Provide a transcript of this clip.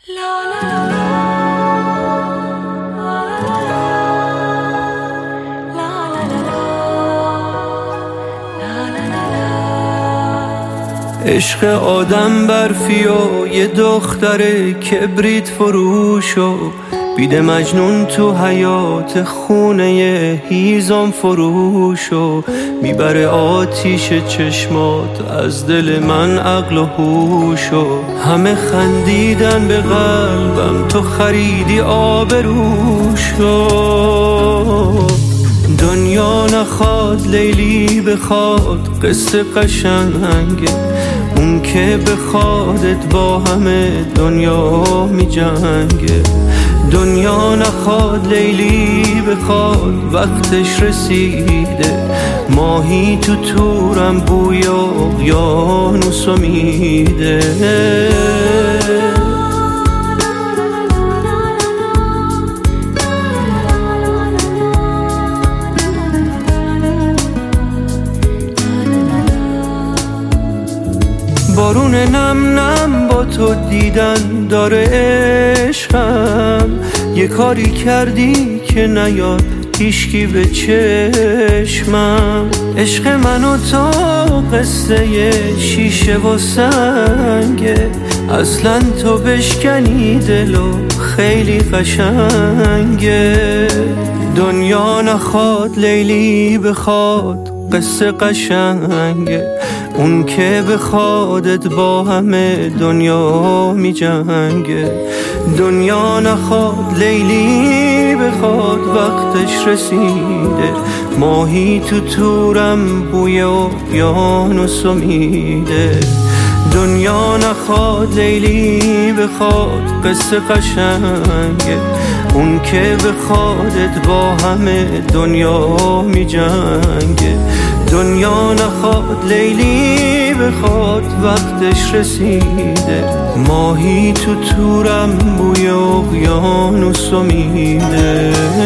عشق آدم برفی و یه دختر کبریت فروش و بیده مجنون تو حیات خونه هیزم فروش و میبره آتیش چشمات از دل من عقل و هوش و همه خندیدن به قلبم تو خریدی آبروش و دنیا نخواد لیلی بخواد قصه قشنگه اون که بخوادت با همه دنیا می جنگه دنیا نخواد لیلی بخواد وقتش رسیده ماهی تو تورم بوی اقیانوسو میده بارون نم نم با تو دیدن داره عشقم یه کاری کردی که نیاد هیچکی به چشمم عشق من و تو قصه شیشه و سنگه اصلا تو بشکنی دلو خیلی قشنگه دنیا نخواد لیلی بخواد قصه قشنگه اون که بخوادت با همه دنیا می جنگه دنیا نخواد لیلی بخواد وقتش رسیده ماهی تو تورم بوی اقیانوسو میده دنیا نخواد لیلی بخواد قصه قشنگه اون که بخوادت با همه دنیا می جنگه دنیا نخواد لیلی بخواد وقتش رسیده ماهی تو تورم بوی اقیانوسو میده